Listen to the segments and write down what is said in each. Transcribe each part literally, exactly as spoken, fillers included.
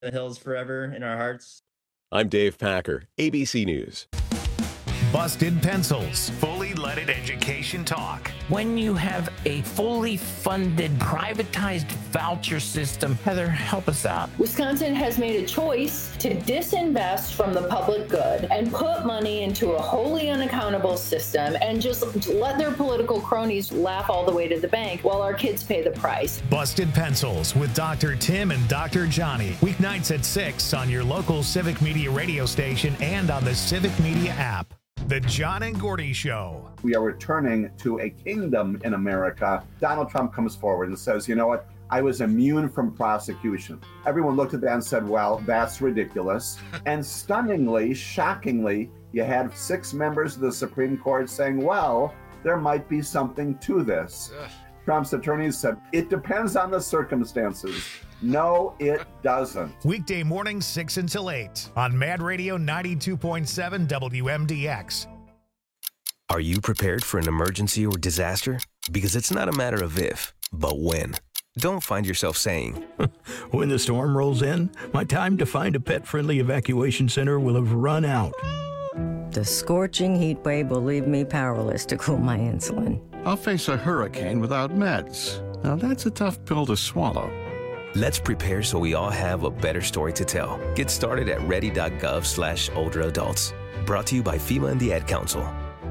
the hills forever in our hearts. I'm Dave Packer, A B C News. Busted Pencils, fully leaded education talk. When you have a fully funded, privatized voucher system, Heather, help us out. Wisconsin has made a choice to disinvest from the public good and put money into a wholly unaccountable system and just let their political cronies laugh all the way to the bank while our kids pay the price. Busted Pencils with Doctor Tim and Doctor Johnny. Weeknights at six on your local Civic Media radio station and on the Civic Media app. The John and Gordy Show. We are returning to a kingdom in America. Donald Trump comes forward and says, you know what? I was immune from prosecution. Everyone looked at that and said, well, that's ridiculous. And stunningly, shockingly, you had six members of the Supreme Court saying, well, there might be something to this. Ugh. Trump's attorneys said, it depends on the circumstances. No, it doesn't. Weekday mornings, six until eight on Mad Radio ninety-two point seven W M D X. Are you prepared for an emergency or disaster? Because it's not a matter of if, but when. Don't find yourself saying, when the storm rolls in, my time to find a pet-friendly evacuation center will have run out. The scorching heat wave will leave me powerless to cool my insulin. I'll face a hurricane without meds. Now that's a tough pill to swallow. Let's prepare so we all have a better story to tell. Get started at ready.gov slash older adults. Brought to you by FEMA and the Ad Council.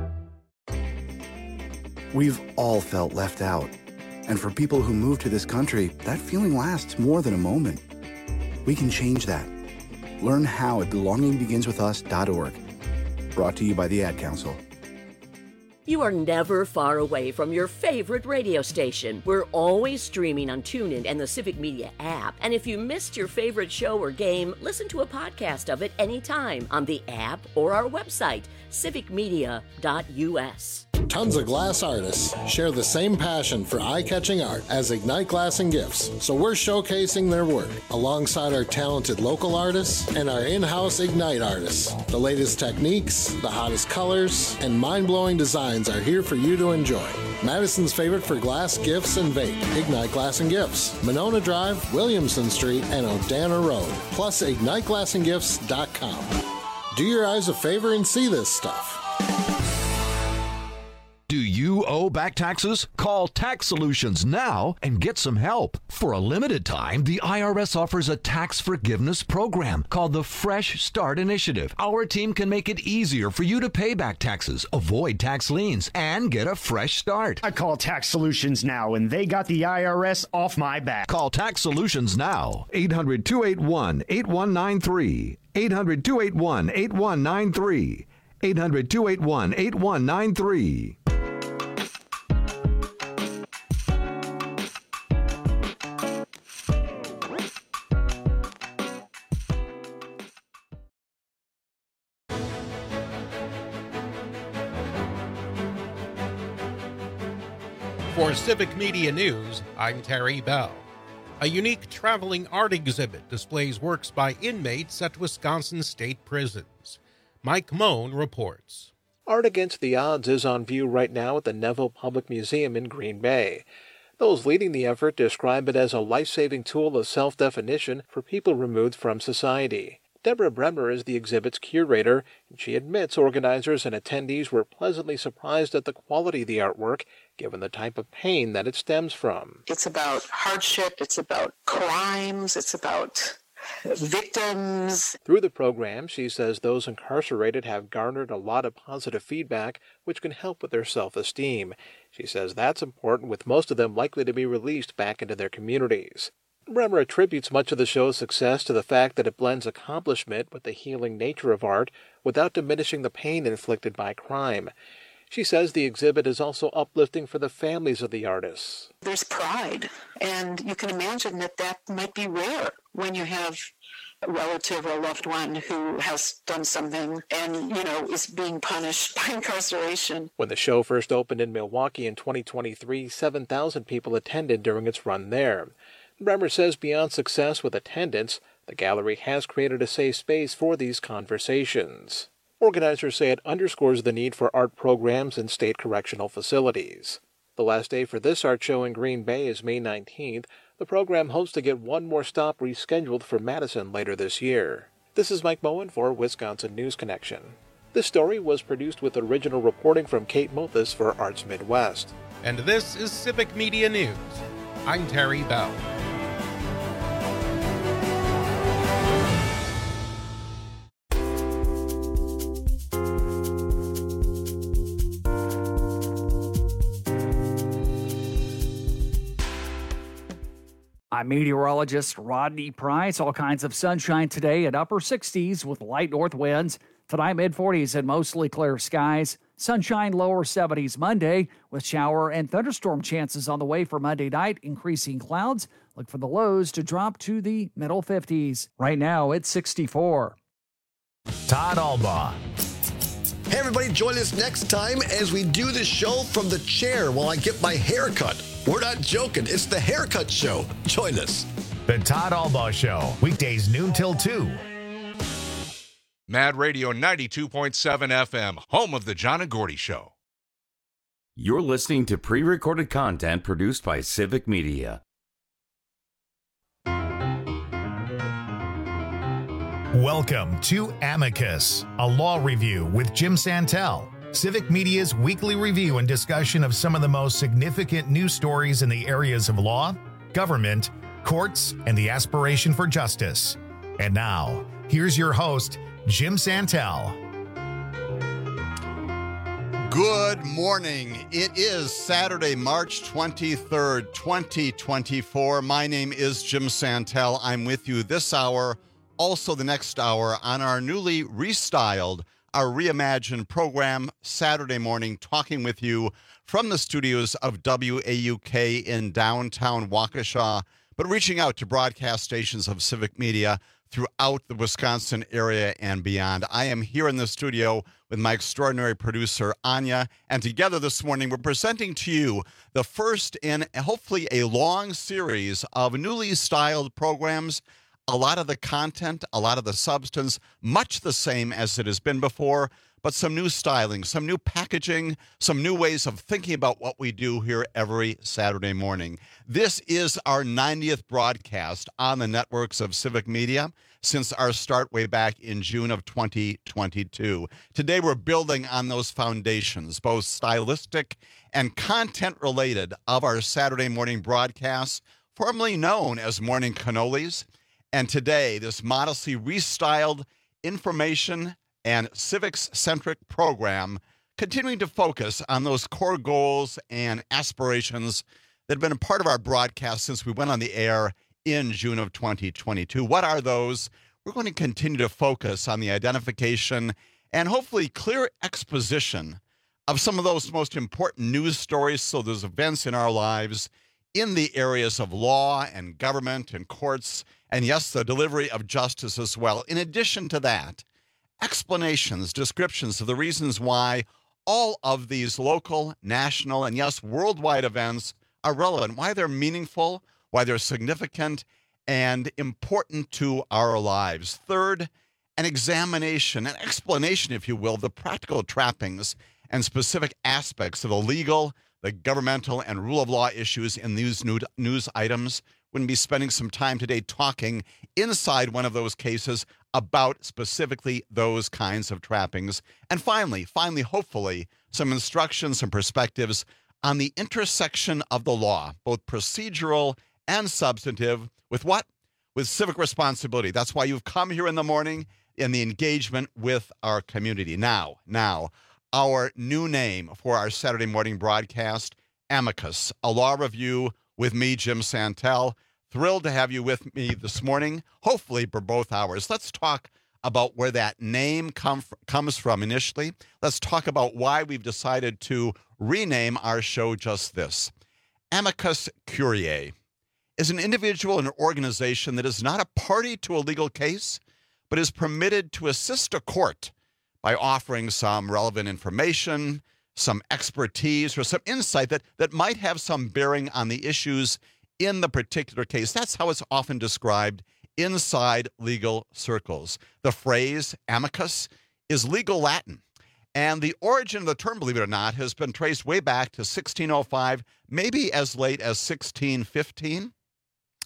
We've all felt left out. And for people who move to this country, that feeling lasts more than a moment. We can change that. Learn how at belonging begins with us dot org. Brought to you by the Ad Council. You are never far away from your favorite radio station. We're always streaming on TuneIn and the Civic Media app. And if you missed your favorite show or game, listen to a podcast of it anytime on the app or our website, civic media dot u s. Tons of glass artists share the same passion for eye-catching art as Ignite Glass and Gifts, so we're showcasing their work alongside our talented local artists and our in-house Ignite artists. The latest techniques, the hottest colors, and mind-blowing designs are here for you to enjoy. Madison's favorite for glass, gifts, and vape, Ignite Glass and Gifts, Monona Drive, Williamson Street, and Odana Road, plus ignite glass and gifts dot com. Do your eyes a favor and see this stuff. Do you owe back taxes? Call Tax Solutions now and get some help. For a limited time, the I R S offers a tax forgiveness program called the Fresh Start Initiative. Our team can make it easier for you to pay back taxes, avoid tax liens, and get a fresh start. I call Tax Solutions now, and they got the I R S off my back. Call Tax Solutions now. eight hundred, two eight one, eight one nine three. eight hundred, two eight one, eight one nine three. eight hundred, two eight one, eight one nine three. For Civic Media News, I'm Terry Bell. A unique traveling art exhibit displays works by inmates at Wisconsin state prisons. Mike Moan reports. Art Against the Odds is on view right now at the Neville Public Museum in Green Bay. Those leading the effort describe it as a life-saving tool of self-definition for people removed from society. Deborah Bremer is the exhibit's curator, and she admits organizers and attendees were pleasantly surprised at the quality of the artwork, given the type of pain that it stems from. It's about hardship, it's about crimes, it's about victims. Through the program, she says those incarcerated have garnered a lot of positive feedback, which can help with their self-esteem. She says that's important, with most of them likely to be released back into their communities. Bremer attributes much of the show's success to the fact that it blends accomplishment with the healing nature of art without diminishing the pain inflicted by crime. She says the exhibit is also uplifting for the families of the artists. There's pride, and you can imagine that that might be rare when you have a relative or a loved one who has done something and, you know, is being punished by incarceration. When the show first opened in Milwaukee in twenty twenty-three, seven thousand people attended during its run there. Bremer says beyond success with attendance, the gallery has created a safe space for these conversations. Organizers say it underscores the need for art programs in state correctional facilities. The last day for this art show in Green Bay is May nineteenth. The program hopes to get one more stop rescheduled for Madison later this year. This is Mike Moen for Wisconsin News Connection. This story was produced with original reporting from Kate Mothis for Arts Midwest. And this is Civic Media News. I'm Terry Bell. I'm meteorologist Rodney Price. All kinds of sunshine today at upper sixties with light north winds. Tonight, mid forties and mostly clear skies. Sunshine, lower seventies Monday with shower and thunderstorm chances on the way for Monday night. Increasing clouds. Look for the lows to drop to the middle fifties. Right now, it's sixty-four. Todd Albaugh. Hey, everybody, join us next time as we do the show from the chair while I get my hair cut. We're not joking. It's the Haircut Show. Join us. The Todd Albaugh Show, weekdays noon till two. Mad Radio ninety-two point seven F M, home of the John and Gordy Show. You're listening to pre-recorded content produced by Civic Media. Welcome to Amicus, a law review with Jim Santel. Civic Media's weekly review and discussion of some of the most significant news stories in the areas of law, government, courts, and the aspiration for justice. And now, here's your host, Jim Santel. Good morning. It is Saturday, March twenty-third, twenty twenty-four. My name is Jim Santel. I'm with you this hour, also the next hour, on our newly restyled, our reimagined program, Saturday morning, talking with you from the studios of W A U K in downtown Waukesha, but reaching out to broadcast stations of Civic Media throughout the Wisconsin area and beyond. I am here in the studio with my extraordinary producer, Anya, and together this morning we're presenting to you the first in hopefully a long series of newly styled programs. A lot of the content, a lot of the substance, much the same as it has been before, but some new styling, some new packaging, some new ways of thinking about what we do here every Saturday morning. This is our ninetieth broadcast on the networks of Civic Media since our start way back in June of twenty twenty-two. Today we're building on those foundations, both stylistic and content-related, of our Saturday morning broadcasts, formerly known as Morning Cannolis. And today, this modestly restyled information and civics-centric program continuing to focus on those core goals and aspirations that have been a part of our broadcast since we went on the air in June of twenty twenty-two. What are those? We're going to continue to focus on the identification and hopefully clear exposition of some of those most important news stories, so those events in our lives in the areas of law and government and courts, and yes, the delivery of justice as well. In addition to that, explanations, descriptions of the reasons why all of these local, national, and yes, worldwide events are relevant, why they're meaningful, why they're significant and important to our lives. Third, an examination, an explanation, if you will, of the practical trappings and specific aspects of the legal, the governmental, and rule of law issues in these news items. We're going to be spending some time today talking inside one of those cases about specifically those kinds of trappings. And finally, finally, hopefully, some instructions, some perspectives on the intersection of the law, both procedural and substantive, with what? With civic responsibility. That's why you've come here in the morning, in the engagement with our community. Now, now, our new name for our Saturday morning broadcast, Amicus, a law review with me, Jim Santel. Thrilled to have you with me this morning, hopefully for both hours. Let's talk about where that name come, comes from initially. Let's talk about why we've decided to rename our show just this. Amicus Curiae is an individual and organization that is not a party to a legal case, but is permitted to assist a court by offering some relevant information, some expertise, or some insight that, that might have some bearing on the issues in the particular case. That's how it's often described inside legal circles. The phrase amicus is legal Latin, and the origin of the term, believe it or not, has been traced way back to sixteen oh five, maybe as late as sixteen fifteen.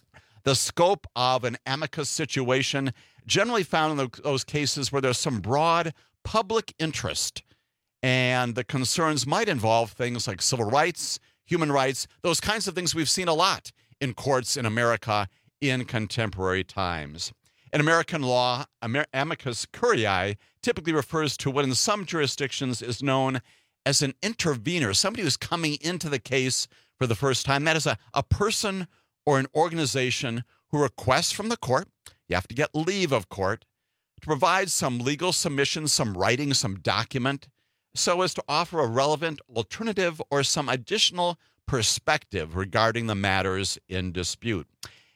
the scope of an amicus situation generally found in those cases where there's some broad public interest, and the concerns might involve things like civil rights, human rights, those kinds of things we've seen a lot in courts in America in contemporary times. In American law, amicus curiae typically refers to what in some jurisdictions is known as an intervener, somebody who's coming into the case for the first time. That is a, a person or an organization who requests from the court, you have to get leave of court, to provide some legal submission, some writing, some document, so as to offer a relevant alternative or some additional perspective regarding the matters in dispute.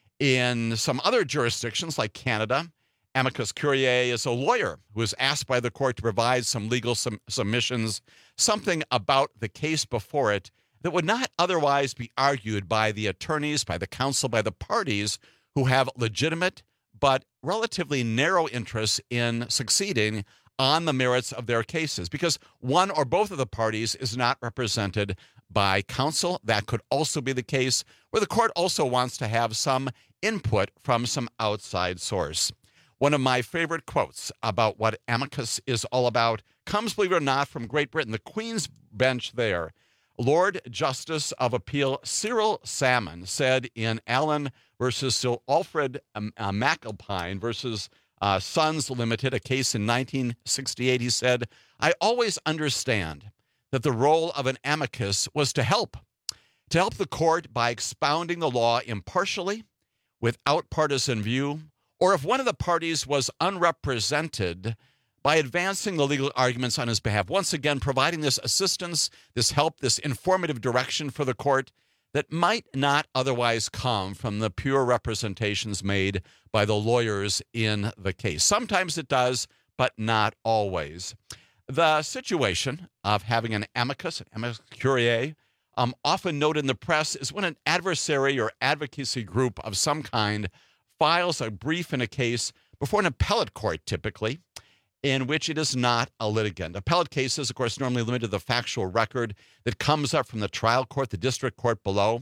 In some other jurisdictions like Canada, amicus curiae is a lawyer who is asked by the court to provide some legal sum- submissions, something about the case before it that would not otherwise be argued by the attorneys, by the counsel, by the parties who have legitimate but relatively narrow interests in succeeding on the merits of their cases, because one or both of the parties is not represented by counsel. That could also be the case where the court also wants to have some input from some outside source. One of my favorite quotes about what amicus is all about comes, believe it or not, from Great Britain, the Queen's Bench there. Lord Justice of Appeal Cyril Salmon said in Allen versus Sir Alfred um, uh, McAlpine versus uh, Sons Limited, a case in nineteen sixty-eight, he said, "I always understand that the role of an amicus was to help, to help the court by expounding the law impartially, without partisan view, or if one of the parties was unrepresented, by advancing the legal arguments on his behalf." Once again, providing this assistance, this help, this informative direction for the court that might not otherwise come from the pure representations made by the lawyers in the case. Sometimes it does, but not always. The situation of having an amicus, an amicus curiae, um, often noted in the press, is when an adversary or advocacy group of some kind files a brief in a case before an appellate court, typically, in which it is not a litigant. Appellate cases, of course, normally limited to the factual record that comes up from the trial court, the district court below.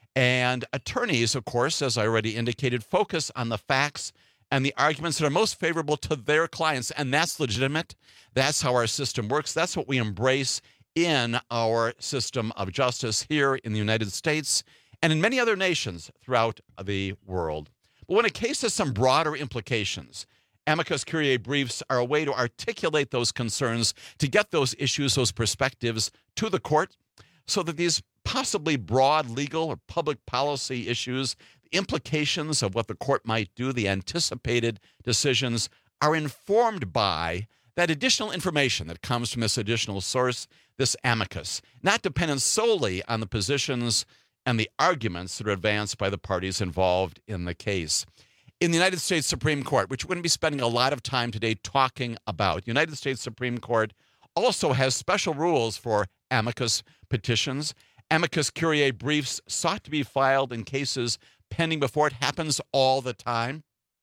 And attorneys, of course, as I already indicated, focus on the facts and the arguments that are most favorable to their clients. And that's legitimate. That's how our system works. That's what we embrace in our system of justice here in the United States and in many other nations throughout the world. But when a case has some broader implications, amicus curiae briefs are a way to articulate those concerns, to get those issues, those perspectives to the court, so that these possibly broad legal or public policy issues, the implications of what the court might do, the anticipated decisions, are informed by that additional information that comes from this additional source, this amicus, not dependent solely on the positions and the arguments that are advanced by the parties involved in the case. In the United States Supreme Court, which we're going to be spending a lot of time today talking about, the United States Supreme Court also has special rules for amicus petitions. Amicus curiae briefs sought to be filed in cases pending before it. Happens all the time.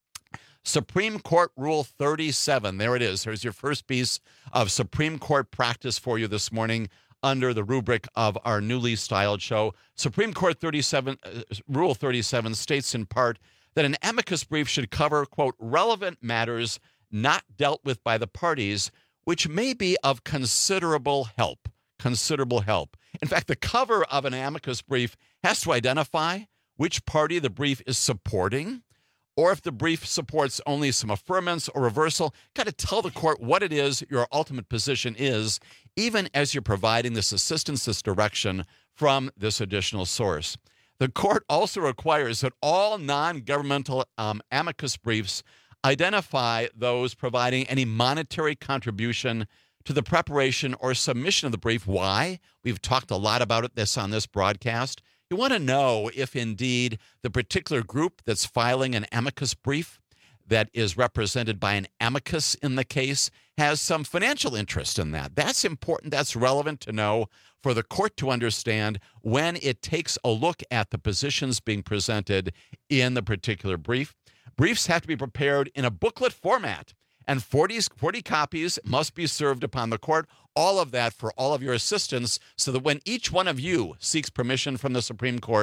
Supreme Court Rule thirty-seven, there it is. There's your first piece of Supreme Court practice for you this morning under the rubric of our newly styled show. Supreme Court thirty-seven, uh, Rule thirty-seven states in part that an amicus brief should cover, quote, relevant matters not dealt with by the parties, which may be of considerable help. Considerable help. In fact, the cover of an amicus brief has to identify which party the brief is supporting, or if the brief supports only some affirmance or reversal. Got to tell the court what it is your ultimate position is, even as you're providing this assistance, this direction from this additional source. The court also requires that all non-governmental um, amicus briefs identify those providing any monetary contribution to the preparation or submission of the brief. Why? We've talked a lot about this on this broadcast. You want to know if indeed the particular group that's filing an amicus brief that is represented by an amicus in the case has some financial interest in that. That's important. That's relevant to know for the court to understand when it takes a look at the positions being presented in the particular brief. Briefs have to be prepared in a booklet format, and forty, forty copies must be served upon the court. All of that for all of your assistants, so that when each one of you seeks permission from the Supreme Court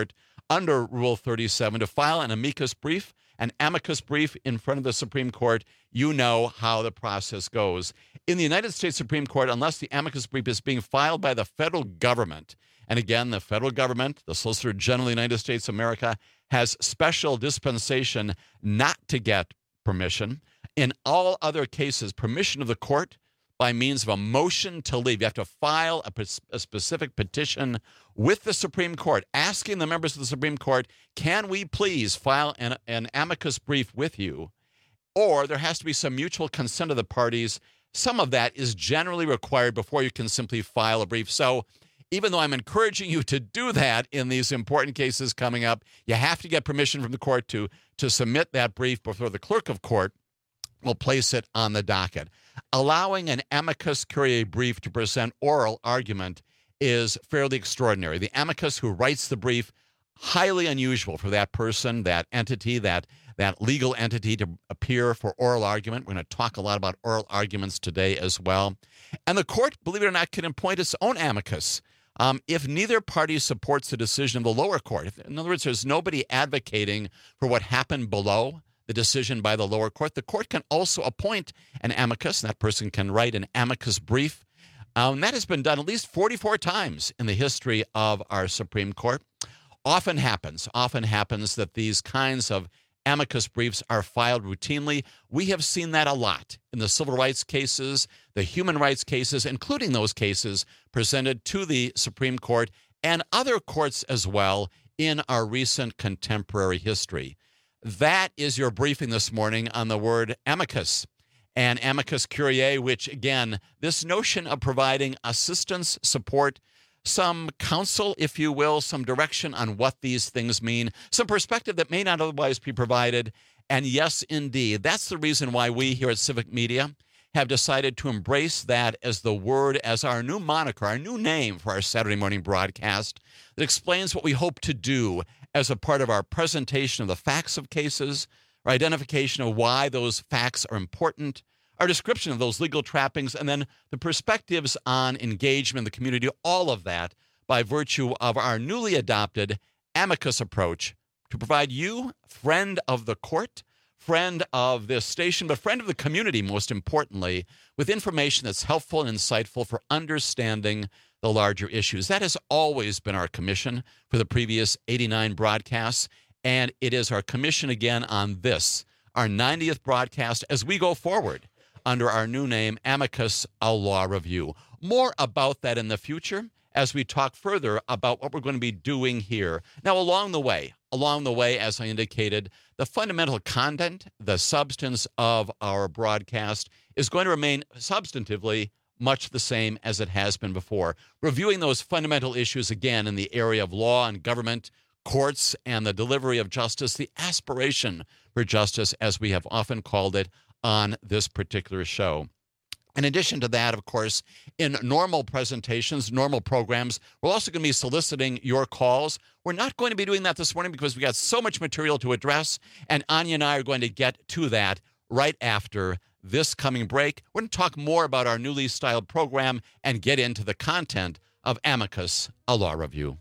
under Rule thirty-seven to file an amicus brief, an amicus brief in front of the Supreme Court. You know how the process goes. In the United States Supreme Court, unless the amicus brief is being filed by the federal government, and again, the federal government, the Solicitor General of the United States of America, has special dispensation not to get permission. In all other cases, permission of the court by means of a motion to leave. You have to file a, a specific petition with the Supreme Court, asking the members of the Supreme Court, can we please file an, an amicus brief with you? Or there has to be some mutual consent of the parties. Some of that is generally required before you can simply file a brief. So even though I'm encouraging you to do that in these important cases coming up, you have to get permission from the court to, to submit that brief before the clerk of court will place it on the docket. Allowing an amicus curiae brief to present oral argument is fairly extraordinary. The amicus who writes the brief, highly unusual for that person, that entity, that, that legal entity to appear for oral argument. We're going to talk a lot about oral arguments today as well. And the court, believe it or not, can appoint its own amicus Um, if neither party supports the decision of the lower court. If, in other words, there's nobody advocating for what happened below the decision by the lower court, the court can also appoint an amicus, and that person can write an amicus brief. Um, that has been done at least forty-four times in the history of our Supreme Court. Often happens, often happens that these kinds of amicus briefs are filed routinely. We have seen that a lot in the civil rights cases, the human rights cases, including those cases presented to the Supreme Court and other courts as well in our recent contemporary history. That is your briefing this morning on the word amicus and amicus curiae, which, again, this notion of providing assistance, support, some counsel, if you will, some direction on what these things mean, some perspective that may not otherwise be provided. And yes, indeed, that's the reason why we here at Civic Media have decided to embrace that as the word, as our new moniker, our new name for our Saturday morning broadcast that explains what we hope to do as a part of our presentation of the facts of cases, our identification of why those facts are important, our description of those legal trappings, and then the perspectives on engagement in the community, all of that by virtue of our newly adopted amicus approach to provide you, friend of the court, friend of this station, but friend of the community, most importantly, with information that's helpful and insightful for understanding the larger issues. That has always been our commission for the previous eighty-nine broadcasts, and it is our commission again on this, our ninetieth broadcast, as we go forward under our new name, Amicus, a Law Review. More about that in the future as we talk further about what we're going to be doing here. Now, along the way, along the way, as I indicated, the fundamental content, the substance of our broadcast is going to remain substantively much the same as it has been before. Reviewing those fundamental issues again in the area of law and government, courts, and the delivery of justice, the aspiration for justice, as we have often called it on this particular show. In addition to that, of course, in normal presentations, normal programs, we're also going to be soliciting your calls. We're not going to be doing that this morning because we got so much material to address, and Anya and I are going to get to that right after this coming break. We're going to talk more about our newly styled program and get into the content of Amicus, a Law Review.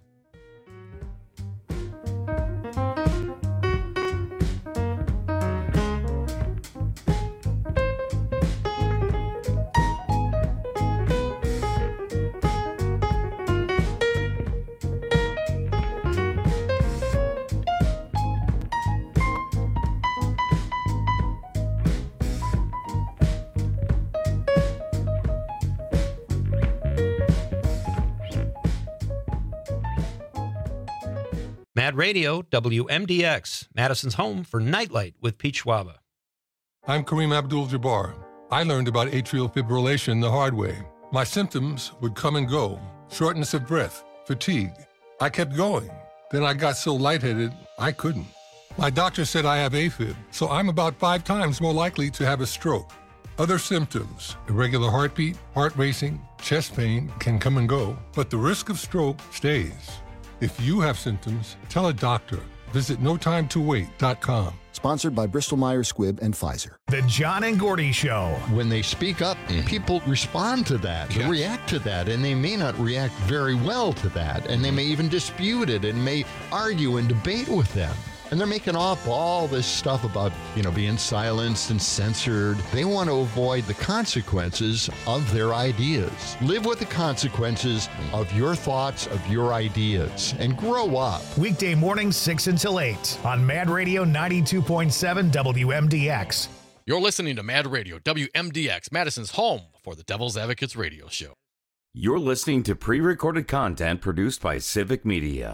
Mad Radio, W M D X, Madison's home for Nightlight with Pete Schwaba. I'm Kareem Abdul-Jabbar. I learned about atrial fibrillation the hard way. My symptoms would come and go, shortness of breath, fatigue. I kept going. Then I got so lightheaded, I couldn't. My doctor said I have AFib, so I'm about five times more likely to have a stroke. Other symptoms, irregular heartbeat, heart racing, chest pain can come and go, but the risk of stroke stays. If you have symptoms, tell a doctor. Visit no time to wait dot com. Sponsored by Bristol-Myers Squibb and Pfizer. The John and Gordy Show. When they speak up, people respond to that, Yeah. react to that, and they may not react very well to that, and they may even dispute it and may argue and debate with them. And they're making up all this stuff about, you know, being silenced and censored. They want to avoid the consequences of their ideas. Live with the consequences of your thoughts, of your ideas, and grow up. Weekday mornings, six until eight on Mad Radio ninety-two point seven W M D X. You're listening to Mad Radio, W M D X, Madison's home for the Devil's Advocates radio show. You're listening to pre-recorded content produced by Civic Media.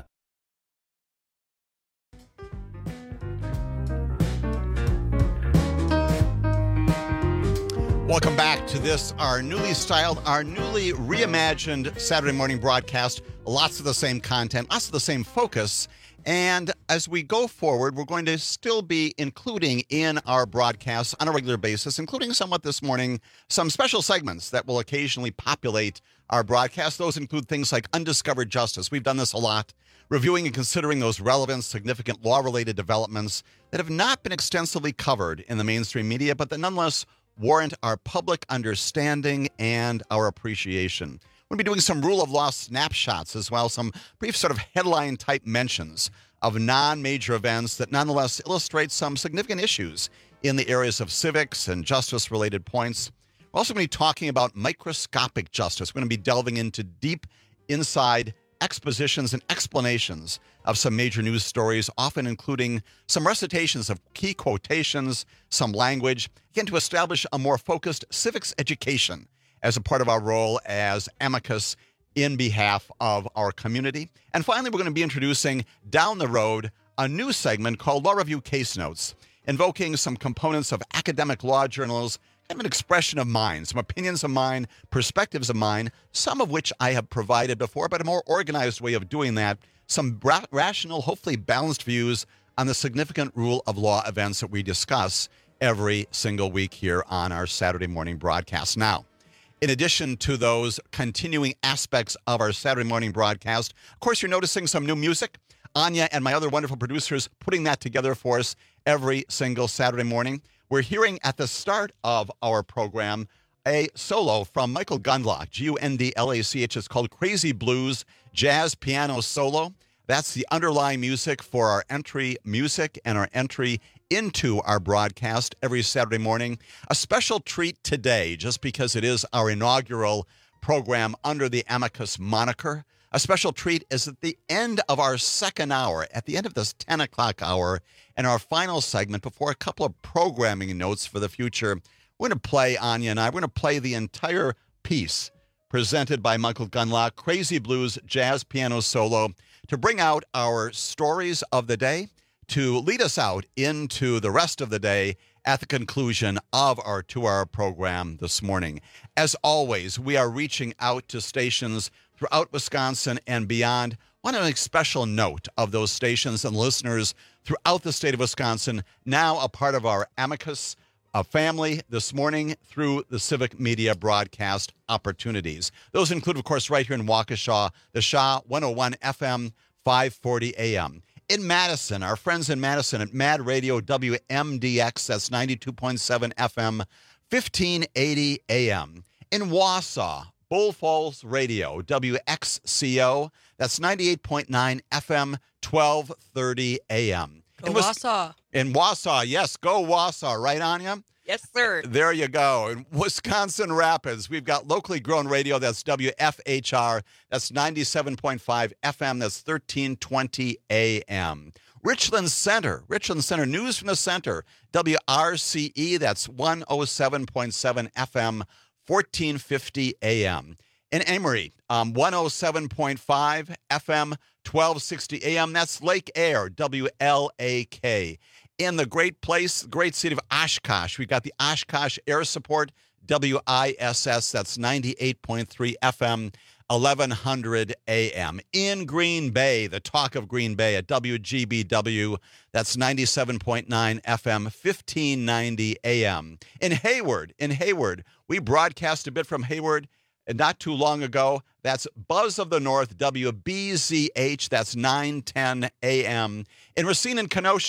Welcome back to this, our newly styled, our newly reimagined Saturday morning broadcast. Lots of the same content, lots of the same focus. And as we go forward, we're going to still be including in our broadcasts on a regular basis, including somewhat this morning, some special segments that will occasionally populate our broadcast. Those include things like Undiscovered Justice. We've done this a lot, reviewing and considering those relevant, significant law-related developments that have not been extensively covered in the mainstream media, but that nonetheless warrant our public understanding and our appreciation. We'll be doing some rule of law snapshots as well, some brief sort of headline type mentions of non-major events that nonetheless illustrate some significant issues in the areas of civics and justice related points. We're also going to be talking about microscopic justice. We're going to be delving into deep inside expositions and explanations of some major news stories, often including some recitations of key quotations, some language, again, to establish a more focused civics education as a part of our role as amicus in behalf of our community. And finally, we're going to be introducing down the road a new segment called Law Review Case Notes, invoking some components of academic law journals, kind of an expression of mine, some opinions of mine, perspectives of mine, some of which I have provided before, but a more organized way of doing that, some ra- rational, hopefully balanced views on the significant rule of law events that we discuss every single week here on our Saturday morning broadcast. Now, in addition to those continuing aspects of our Saturday morning broadcast, of course, you're noticing some new music. Anya and my other wonderful producers putting that together for us every single Saturday morning. We're hearing at the start of our program a solo from Michael Gundlach, G U N D L A C H. It's called Crazy Blues Jazz Piano Solo. That's the underlying music for our entry music and our entry into our broadcast every Saturday morning. A special treat today, just because it is our inaugural program under the Amicus moniker. A special treat is at the end of our second hour, at the end of this ten o'clock hour, and our final segment before a couple of programming notes for the future. We're going to play, Anya and I, we're going to play the entire piece presented by Michael Gundlach, Crazy Blues Jazz Piano Solo, to bring out our stories of the day, to lead us out into the rest of the day at the conclusion of our two-hour program this morning. As always, we are reaching out to stations throughout Wisconsin and beyond. I want to make special note of those stations and listeners throughout the state of Wisconsin, now a part of our Amicus uh, family this morning through the Civic Media broadcast opportunities. Those include, of course, right here in Waukesha, the Shaw one oh one F M, five forty A M. In Madison, our friends in Madison at Mad Radio W M D X, that's ninety-two point seven F M, fifteen eighty A M. In Wausau, Bull Falls Radio, W X C O, that's ninety-eight point nine F M, twelve thirty A M. Go in Was- Wausau. In Wausau, yes, go Wausau, right, Anya? Yes, sir. There you go. In Wisconsin Rapids, we've got locally grown radio. That's W F H R. That's ninety-seven point five F M. That's thirteen twenty A M. Richland Center. Richland Center. News from the Center. W R C E. That's one oh seven point seven F M. fourteen fifty A M. In Amory, um, one oh seven point five F M. twelve sixty A M. That's Lake Air. W L A K. In the great place, great city of Oshkosh, we've got the Oshkosh Air Support, W I S S, that's ninety-eight point three F M, eleven hundred A M. In Green Bay, the talk of Green Bay at W G B W, that's ninety-seven point nine F M, fifteen ninety A M. In Hayward, in Hayward, we broadcast a bit from Hayward not too long ago. That's Buzz of the North, W B Z H, that's nine ten A M. In Racine and Kenosha,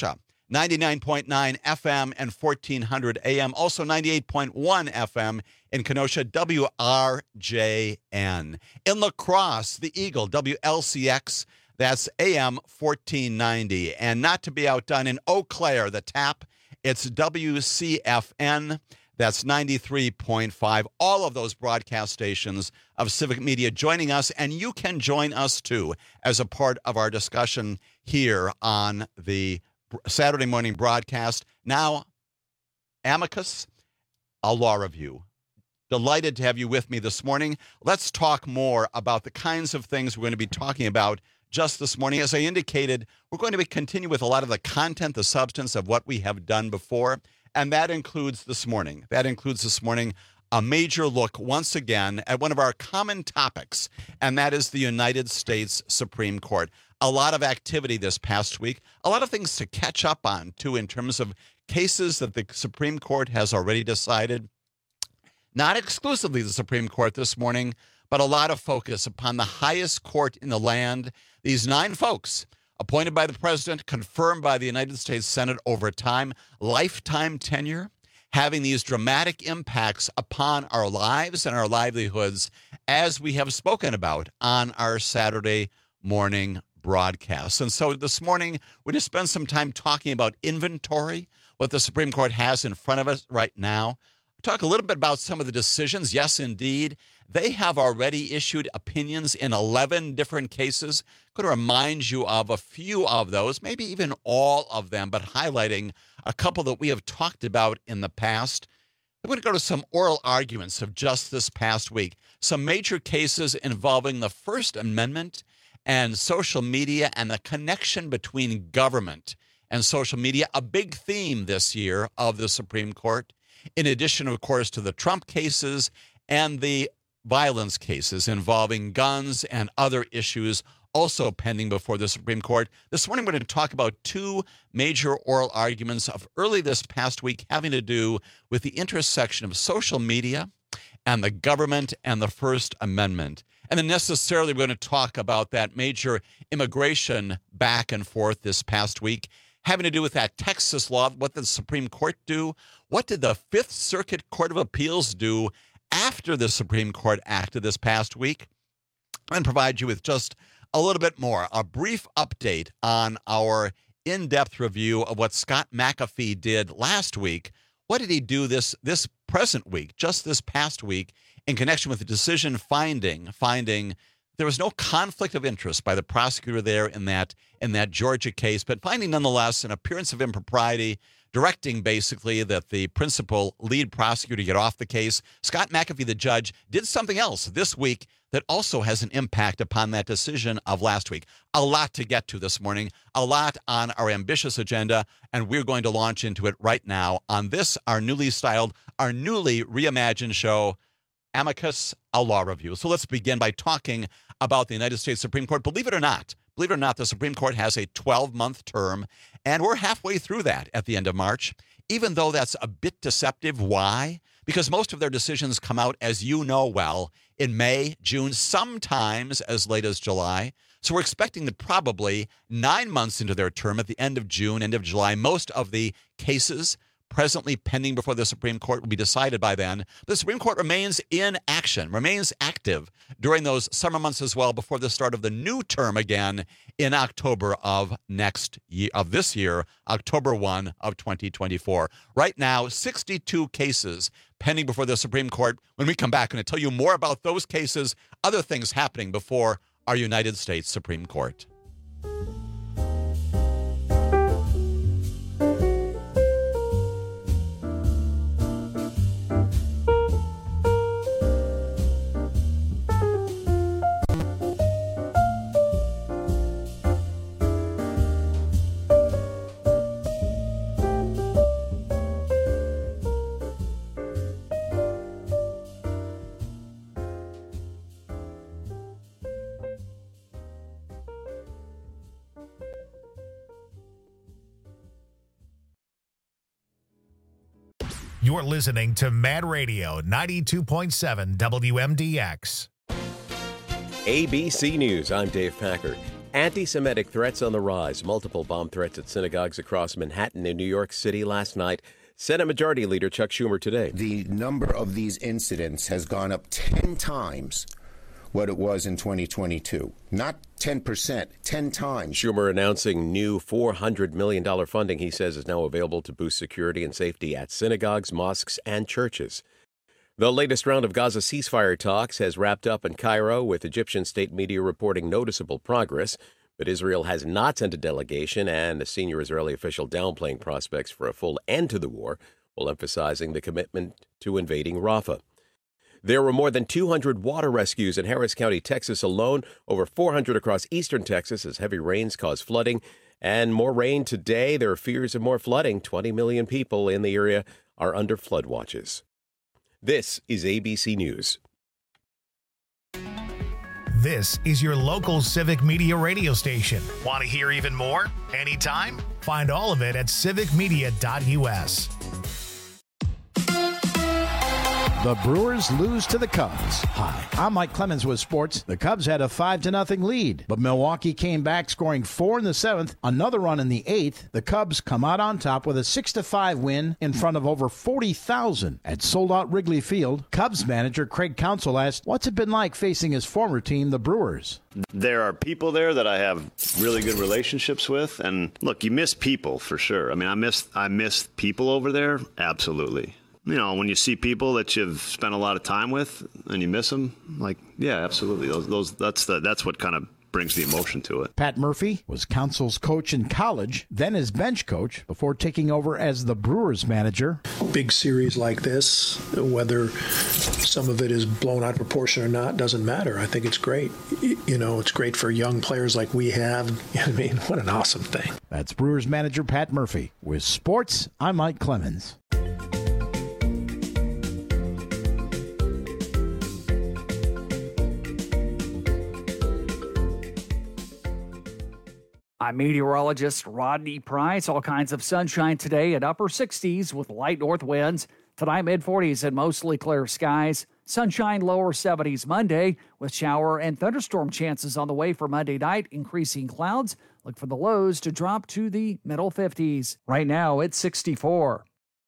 ninety-nine point nine F M and fourteen hundred A M, also ninety-eight point one F M in Kenosha, W R J N. In La Crosse, the Eagle, W L C X, that's A M fourteen ninety. And not to be outdone, in Eau Claire, the Tap, it's W C F N, that's ninety-three point five. All of those broadcast stations of Civic Media joining us, and you can join us too as a part of our discussion here on the Saturday morning broadcast. Now, Amicus, a law review. Delighted to have you with me this morning. Let's talk more about the kinds of things we're going to be talking about just this morning. As I indicated, we're going to be continue with a lot of the content, the substance of what we have done before. And that includes this morning. That includes this morning a major look once again at one of our common topics, and that is the United States Supreme Court. A lot of activity this past week, a lot of things to catch up on, too, in terms of cases that the Supreme Court has already decided. Not exclusively the Supreme Court this morning, but a lot of focus upon the highest court in the land. These nine folks, appointed by the president, confirmed by the United States Senate over time, lifetime tenure, having these dramatic impacts upon our lives and our livelihoods, as we have spoken about on our Saturday morning broadcast. And so this morning, we're going to spend some time talking about inventory, what the Supreme Court has in front of us right now. Talk a little bit about some of the decisions. Yes, indeed, they have already issued opinions in eleven different cases. Going to remind you of a few of those, maybe even all of them, but highlighting a couple that we have talked about in the past. I'm going to go to some oral arguments of just this past week. Some major cases involving the First Amendment and social media and the connection between government and social media, a big theme this year of the Supreme Court. In addition, of course, to the Trump cases and the violence cases involving guns and other issues also pending before the Supreme Court. This morning, we're going to talk about two major oral arguments of early this past week having to do with the intersection of social media and the government and the First Amendment. And then necessarily, we're going to talk about that major immigration back and forth this past week, having to do with that Texas law. What did the Supreme Court do? What did the Fifth Circuit Court of Appeals do after the Supreme Court acted this past week? And provide you with just a little bit more, a brief update on our in-depth review of what Scott McAfee did last week. What did he do this this present week, just this past week, in connection with the decision finding finding there was no conflict of interest by the prosecutor there in that in that Georgia case, but finding nonetheless an appearance of impropriety, directing basically that the principal lead prosecutor get off the case. Scott McAfee, the judge, did something else this week that also has an impact upon that decision of last week. A lot to get to this morning, a lot on our ambitious agenda, and we're going to launch into it right now on this, our newly styled, our newly reimagined show, Amicus, a law review. So let's begin by talking about the United States Supreme Court. Believe it or not, believe it or not, the Supreme Court has a twelve-month term, and we're halfway through that at the end of March, even though that's a bit deceptive. Why? Because most of their decisions come out, as you know well, in May, June, sometimes as late as July. So we're expecting that probably nine months into their term, at the end of June, end of July, most of the cases presently pending before the Supreme Court will be decided by then. The Supreme Court remains in action, remains active during those summer months as well before the start of the new term again in October of next year, of this year, October first of twenty twenty-four. Right now, sixty-two cases pending before the Supreme Court. When we come back, I'm going to tell you more about those cases, other things happening before our United States Supreme Court. You're listening to Mad Radio ninety-two point seven W M D X. A B C News, I'm Dave Packard. Anti-Semitic threats on the rise. Multiple bomb threats at synagogues across Manhattan and New York City last night. Senate Majority Leader Chuck Schumer today. The number of these incidents has gone up ten times what it was in twenty twenty-two. Not ten percent, ten times. Schumer announcing new four hundred million dollars funding he says is now available to boost security and safety at synagogues, mosques, and churches. The latest round of Gaza ceasefire talks has wrapped up in Cairo, with Egyptian state media reporting noticeable progress. But Israel has not sent a delegation, and a senior Israeli official downplaying prospects for a full end to the war, while emphasizing the commitment to invading Rafah. There were more than two hundred water rescues in Harris County, Texas alone, over four hundred across eastern Texas as heavy rains caused flooding. And more rain today. There are fears of more flooding. twenty million people in the area are under flood watches. This is A B C News. This is your local Civic Media radio station. Want to hear even more? Anytime? Find all of it at civic media dot U S. The Brewers lose to the Cubs. Hi, I'm Mike Clemens with sports. The Cubs had a five to nothing lead, but Milwaukee came back, scoring four in the seventh, another run in the eighth. The Cubs come out on top with a six to five win in front of over forty thousand at sold-out Wrigley Field. Cubs manager Craig Counsell asked, what's it been like facing his former team, the Brewers? There are people there that I have really good relationships with, and look, you miss people for sure. I mean, I miss I miss people over there, absolutely. You know, when you see people that you've spent a lot of time with and you miss them, like, yeah, absolutely. Those, those that's the that's what kind of brings the emotion to it. Pat Murphy was Counsell's coach in college, then his bench coach, before taking over as the Brewers manager. Big series like this, whether some of it is blown out of proportion or not, doesn't matter. I think it's great. You know, it's great for young players like we have. I mean, what an awesome thing. That's Brewers manager Pat Murphy. With sports, I'm Mike Clemens. I'm meteorologist Rodney Price. All kinds of sunshine today at upper sixties with light north winds. Tonight, mid forties and mostly clear skies. Sunshine, lower seventies Monday with shower and thunderstorm chances on the way for Monday night. Increasing clouds. Look for the lows to drop to the middle fifties. Right now, it's sixty-four.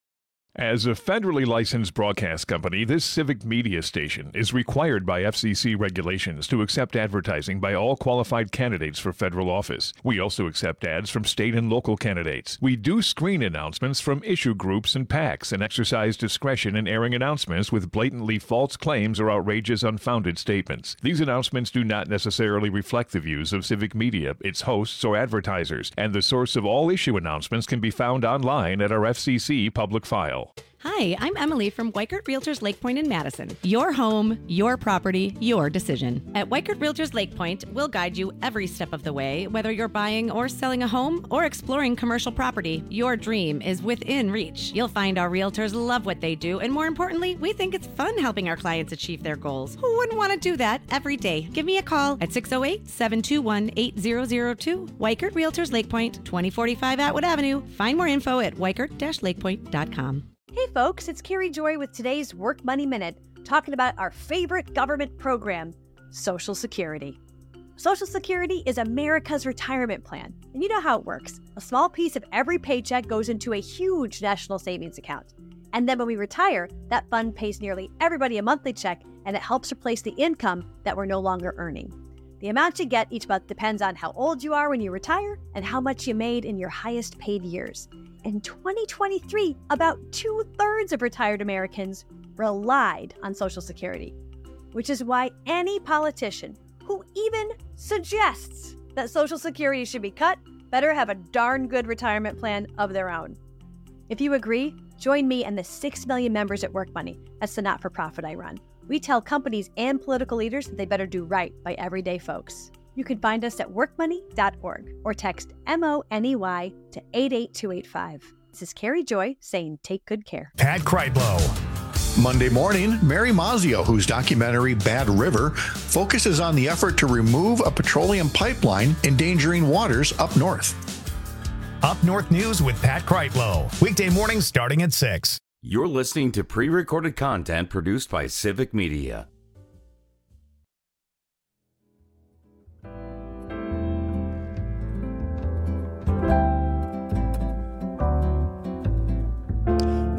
As a federally licensed broadcast company, this civic media station is required by F C C regulations to accept advertising by all qualified candidates for federal office. We also accept ads from state and local candidates. We do screen announcements from issue groups and PACs and exercise discretion in airing announcements with blatantly false claims or outrageous, unfounded statements. These announcements do not necessarily reflect the views of civic media, its hosts, or advertisers, and the source of all issue announcements can be found online at our F C C public file. Hi, I'm Emily from Weichert Realtors Lake Point in Madison. Your home, your property, your decision. At Weichert Realtors Lake Point, we'll guide you every step of the way. Whether you're buying or selling a home or exploring commercial property, your dream is within reach. You'll find our realtors love what they do, and more importantly, we think it's fun helping our clients achieve their goals. Who wouldn't want to do that every day? Give me a call at six oh eight, seven two one, eight zero zero two. Weichert Realtors Lake Point, twenty forty-five Atwood Avenue. Find more info at weichert dash lake point dot com. Hey folks, it's Carrie Joy with today's Work Money Minute, talking about our favorite government program, Social Security. Social Security is America's retirement plan, and you know how it works. A small piece of every paycheck goes into a huge national savings account. And then when we retire, that fund pays nearly everybody a monthly check, and it helps replace the income that we're no longer earning. The amount you get each month depends on how old you are when you retire and how much you made in your highest paid years. In twenty twenty-three, about two-thirds of retired Americans relied on Social Security, which is why any politician who even suggests that Social Security should be cut better have a darn good retirement plan of their own. If you agree, join me and the six million members at Work Money. That's the not-for-profit I run. We tell companies and political leaders that they better do right by everyday folks. You can find us at work money dot org or text M O N E Y to eight eight two eight five. This is Carrie Joy saying take good care. Pat Kreitlow. Monday morning, Mary Mazzio, whose documentary Bad River focuses on the effort to remove a petroleum pipeline endangering waters up north. Up North News with Pat Kreitlow. Weekday mornings starting at six. You're listening to pre-recorded content produced by Civic Media.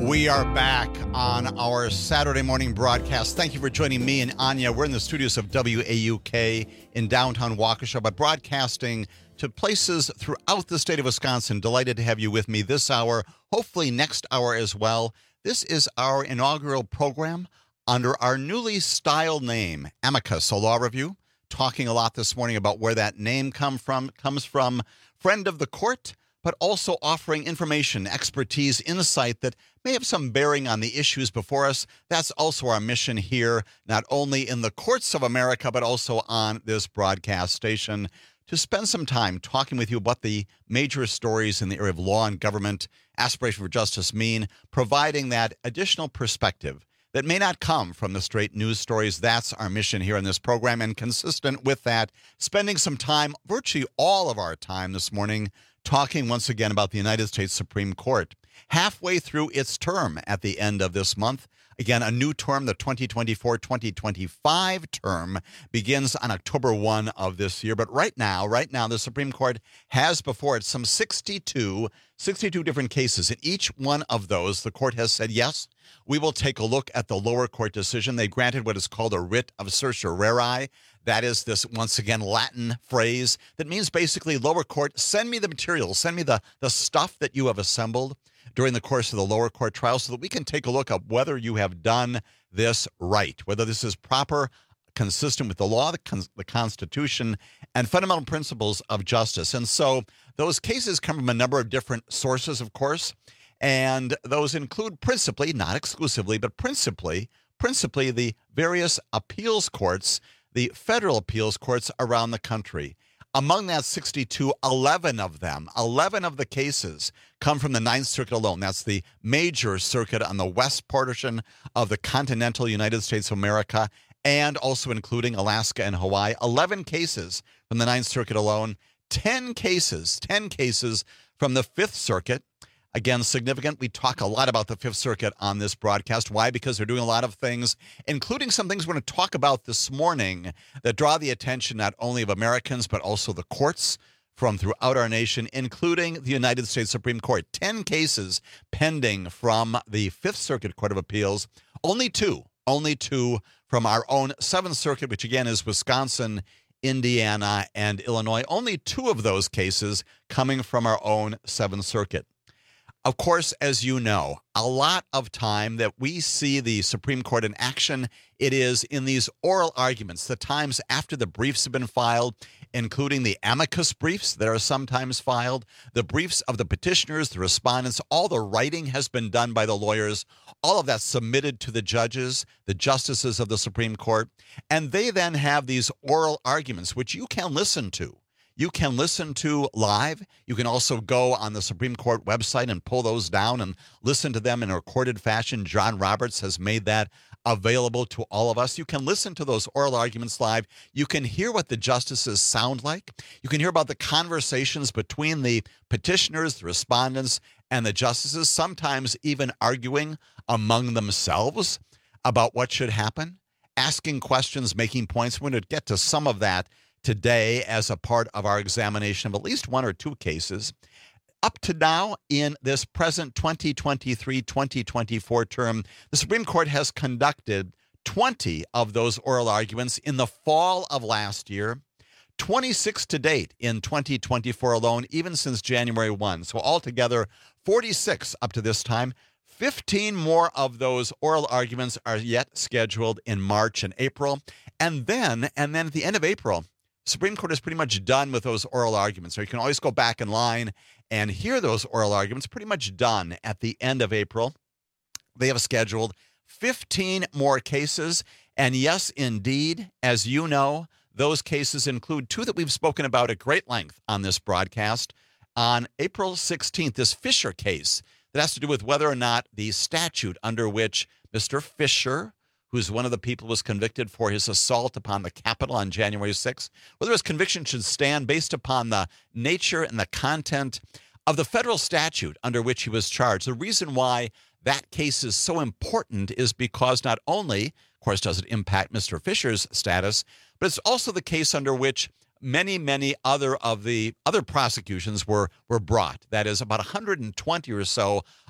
We are back on our Saturday morning broadcast. Thank you for joining me and Anya. We're in the studios of W A U K in downtown Waukesha, but broadcasting to places throughout the state of Wisconsin. Delighted to have you with me this hour, hopefully next hour as well. This is our inaugural program under our newly styled name, Amicus, a law review. Talking a lot this morning about where that name come from, comes from. Friend of the court, but also offering information, expertise, insight that may have some bearing on the issues before us. That's also our mission here, not only in the courts of America, but also on this broadcast station, to spend some time talking with you about the major stories in the area of law and government, aspiration for justice mean, providing that additional perspective that may not come from the straight news stories. That's our mission here in this program, and consistent with that, spending some time, virtually all of our time this morning, talking once again about the United States Supreme Court. Halfway through its term at the end of this month. Again, a new term, the twenty twenty-four twenty twenty-five term, begins on October first of this year. But right now, right now, the Supreme Court has before it some sixty-two, sixty-two different cases. In each one of those, the court has said, yes, we will take a look at the lower court decision. They granted what is called a writ of certiorari. That is this, once again, Latin phrase that means basically, lower court, send me the materials, send me the, the stuff that you have assembled during the course of the lower court trial so that we can take a look at whether you have done this right, whether this is proper, consistent with the law, the, con- the Constitution, and fundamental principles of justice. And so those cases come from a number of different sources, of course, and those include principally, not exclusively, but principally, principally the various appeals courts, the federal appeals courts around the country. Among that sixty-two, eleven of them, eleven of the cases come from the Ninth Circuit alone. That's the major circuit on the west portion of the continental United States of America, and also including Alaska and Hawaii. eleven cases from the Ninth Circuit alone, ten cases, ten cases from the Fifth Circuit. Again, significant. We talk a lot about the Fifth Circuit on this broadcast. Why? Because they're doing a lot of things, including some things we're going to talk about this morning that draw the attention not only of Americans, but also the courts from throughout our nation, including the United States Supreme Court. Ten cases pending from the Fifth Circuit Court of Appeals. Only two, only two from our own Seventh Circuit, which again is Wisconsin, Indiana, and Illinois. Only two of those cases coming from our own Seventh Circuit. Of course, as you know, a lot of time that we see the Supreme Court in action, it is in these oral arguments, the times after the briefs have been filed, including the amicus briefs that are sometimes filed, the briefs of the petitioners, the respondents, all the writing has been done by the lawyers, all of that submitted to the judges, the justices of the Supreme Court, and they then have these oral arguments, which you can listen to. You can listen to live. You can also go on the Supreme Court website and pull those down and listen to them in a recorded fashion. John Roberts has made that available to all of us. You can listen to those oral arguments live. You can hear what the justices sound like. You can hear about the conversations between the petitioners, the respondents, and the justices, sometimes even arguing among themselves about what should happen, asking questions, making points. We're going to get to some of that today as a part of our examination of at least one or two cases. Up to now, in this present twenty twenty-three twenty twenty-four term, the Supreme Court has conducted twenty of those oral arguments in the fall of last year, twenty-six to date in twenty twenty-four alone, even since January first. So altogether, forty-six up to this time. fifteen more of those oral arguments are yet scheduled in March and April. And then, and then at the end of April, Supreme Court is pretty much done with those oral arguments. So you can always go back in line and hear those oral arguments, pretty much done at the end of April. They have scheduled fifteen more cases. And yes, indeed, as you know, those cases include two that we've spoken about at great length on this broadcast. On April sixteenth, this Fisher case that has to do with whether or not the statute under which Mister Fisher, who's one of the people who was convicted for his assault upon the Capitol on January sixth, whether his conviction should stand based upon the nature and the content of the federal statute under which he was charged. The reason why that case is so important is because not only, of course, does it impact Mister Fisher's status, but it's also the case under which many, many other of the other prosecutions were, were brought. That is, about one hundred twenty or so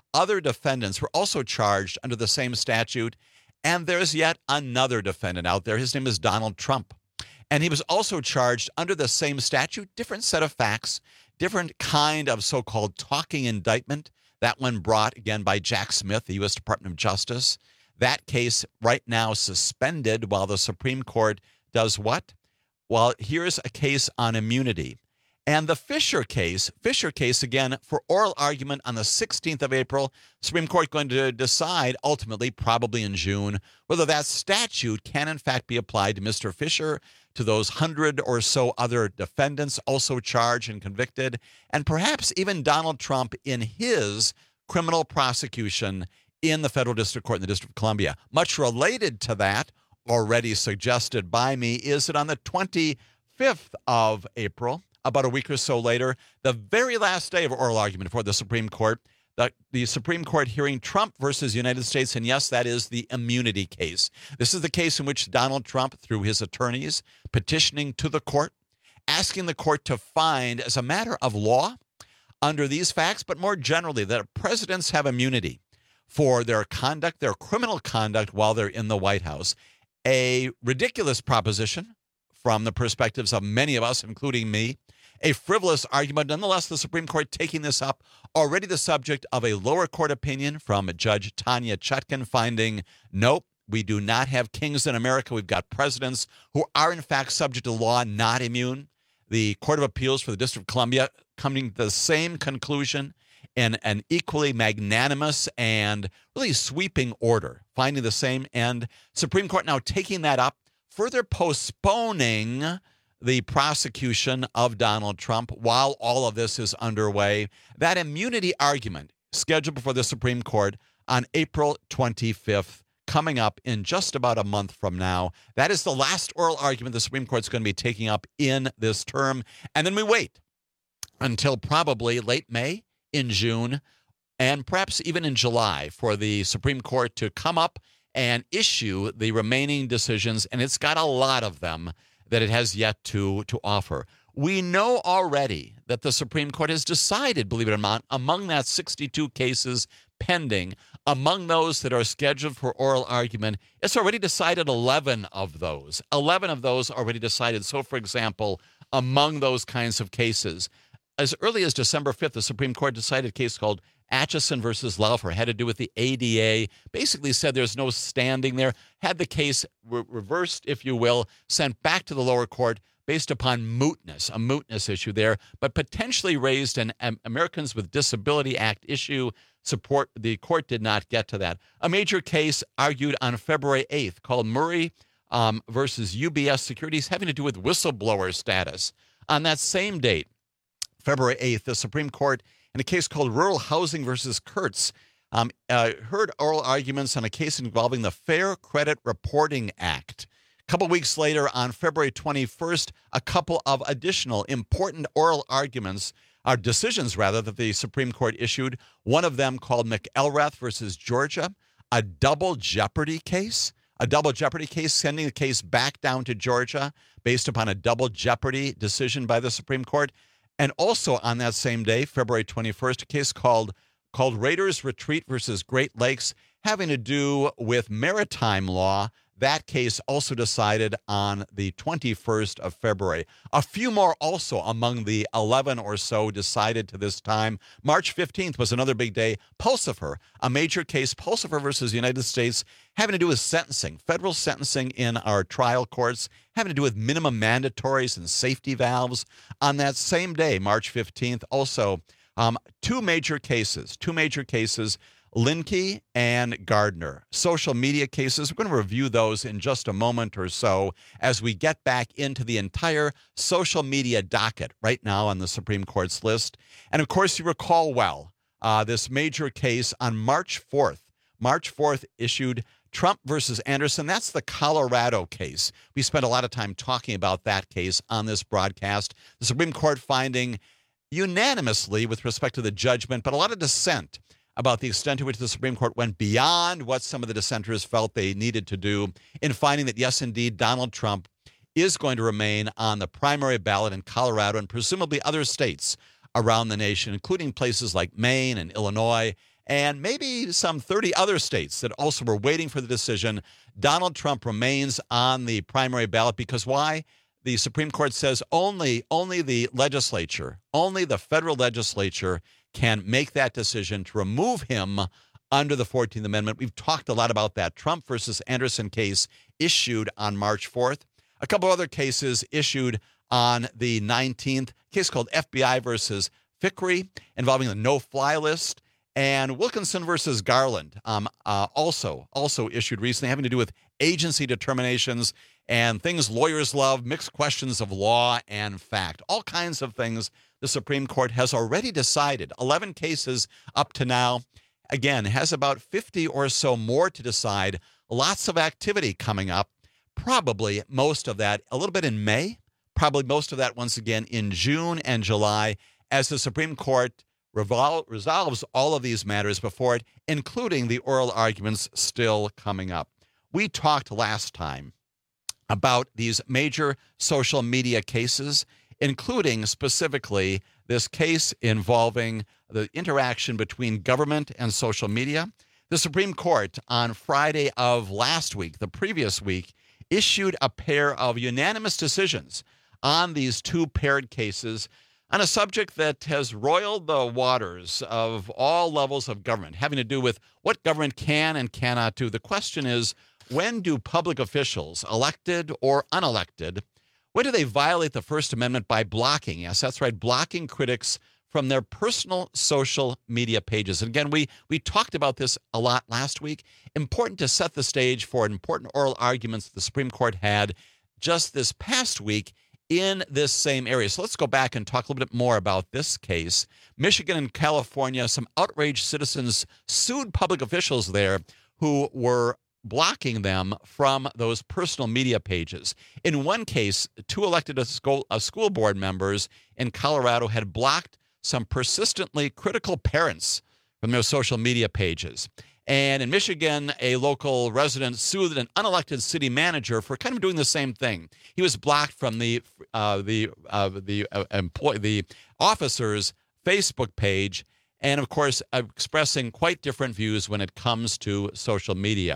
other defendants were also charged under the same statute. And there's yet another defendant out there. His name is Donald Trump. And he was also charged under the same statute, different set of facts, different kind of so-called talking indictment. That one brought, again, by Jack Smith, the U S Department of Justice. That case right now suspended while the Supreme Court does what? Well, here's a case on immunity. And the Fisher case, Fisher case, again, for oral argument on the sixteenth of April, Supreme Court going to decide ultimately, probably in June, whether that statute can in fact be applied to Mister Fisher, to those hundred or so other defendants also charged and convicted, and perhaps even Donald Trump in his criminal prosecution in the Federal District Court in the District of Columbia. Much related to that, already suggested by me, is that on the twenty-fifth of April, about a week or so later, the very last day of oral argument before the Supreme Court, the, the Supreme Court hearing Trump versus United States, and yes, that is the immunity case. This is the case in which Donald Trump, through his attorneys, petitioning to the court, asking the court to find, as a matter of law, under these facts, but more generally, that presidents have immunity for their conduct, their criminal conduct while they're in the White House. A ridiculous proposition from the perspectives of many of us, including me. A frivolous argument. Nonetheless, the Supreme Court taking this up, already the subject of a lower court opinion from Judge Tanya Chutkan, finding, nope, we do not have kings in America. We've got presidents who are, in fact, subject to law, not immune. The Court of Appeals for the District of Columbia coming to the same conclusion in an equally magnanimous and really sweeping order, finding the same end. Supreme Court now taking that up, further postponing the prosecution of Donald Trump while all of this is underway. That immunity argument scheduled before the Supreme Court on April twenty-fifth, coming up in just about a month from now. That is the last oral argument the Supreme Court is going to be taking up in this term. And then we wait until probably late May, in June, and perhaps even in July for the Supreme Court to come up and issue the remaining decisions, and it's got a lot of them that it has yet to, to offer. We know already that the Supreme Court has decided, believe it or not, among that sixty-two cases pending, among those that are scheduled for oral argument, it's already decided eleven of those. eleven of those already decided. So, for example, among those kinds of cases, as early as December fifth, the Supreme Court decided a case called Atchison versus Laufer, had to do with the A D A, basically said there's no standing there, had the case re- reversed, if you will, sent back to the lower court based upon mootness, a mootness issue there, but potentially raised an um, Americans with Disability Act issue. Support, the court did not get to that. A major case argued on February eighth called Murray um, versus U B S Securities, having to do with whistleblower status. On that same date, February eighth, the Supreme Court, in a case called Rural Housing versus Kurtz, um, uh, heard oral arguments on a case involving the Fair Credit Reporting Act. A couple weeks later, on February twenty-first, a couple of additional important oral arguments, or decisions rather, that the Supreme Court issued. One of them called McElrath versus Georgia, a double jeopardy case. A double jeopardy case, sending the case back down to Georgia based upon a double jeopardy decision by the Supreme Court. And also on that same day, February twenty-first, a case called called Raiders Retreat versus Great Lakes, having to do with maritime law. That case also decided on the twenty-first of February. A few more also among the eleven or so decided to this time. March fifteenth was another big day. Pulsifer, a major case, Pulsifer versus the United States, having to do with sentencing, federal sentencing in our trial courts, having to do with minimum mandatories and safety valves. On that same day, March fifteenth, also um, two major cases, two major cases, Linke and Gardner, social media cases. We're going to review those in just a moment or so as we get back into the entire social media docket right now on the Supreme Court's list. And of course, you recall well uh, this major case on March fourth. March fourth issued Trump versus Anderson. That's the Colorado case. We spent a lot of time talking about that case on this broadcast. The Supreme Court finding unanimously with respect to the judgment, but a lot of dissent about the extent to which the Supreme Court went beyond what some of the dissenters felt they needed to do in finding that, yes, indeed, Donald Trump is going to remain on the primary ballot in Colorado and presumably other states around the nation, including places like Maine and Illinois and maybe some thirty other states that also were waiting for the decision. Donald Trump remains on the primary ballot because why? The Supreme Court says only, only the legislature, only the federal legislature can make that decision to remove him under the fourteenth Amendment. We've talked a lot about that. Trump versus Anderson case issued on March fourth. A couple other cases issued on the nineteenth. A case called F B I versus Fickrey involving the no-fly list. And Wilkinson versus Garland um, uh, also, also issued recently, having to do with agency determinations and things lawyers love, mixed questions of law and fact. All kinds of things the Supreme Court has already decided. eleven cases up to now. Again, has about fifty or so more to decide. Lots of activity coming up. Probably most of that a little bit in May. Probably most of that once again in June and July as the Supreme Court revol- resolves all of these matters before it, including the oral arguments still coming up. We talked last time about these major social media cases, including specifically this case involving the interaction between government and social media. The Supreme Court on Friday of last week, the previous week, issued a pair of unanimous decisions on these two paired cases on a subject that has roiled the waters of all levels of government, having to do with what government can and cannot do. The question is, when do public officials, elected or unelected, when do they violate the First Amendment by blocking? Yes, that's right, blocking critics from their personal social media pages. And again, we we talked about this a lot last week. Important to set the stage for important oral arguments the Supreme Court had just this past week in this same area. So let's go back and talk a little bit more about this case. Michigan and California, some outraged citizens sued public officials there who were blocking them from those personal media pages. In one case, two elected school, uh, school board members in Colorado had blocked some persistently critical parents from their social media pages. And in Michigan, a local resident sued an unelected city manager for kind of doing the same thing. He was blocked from the uh, the uh, the uh, employee the officer's Facebook page, and of course, uh, expressing quite different views when it comes to social media.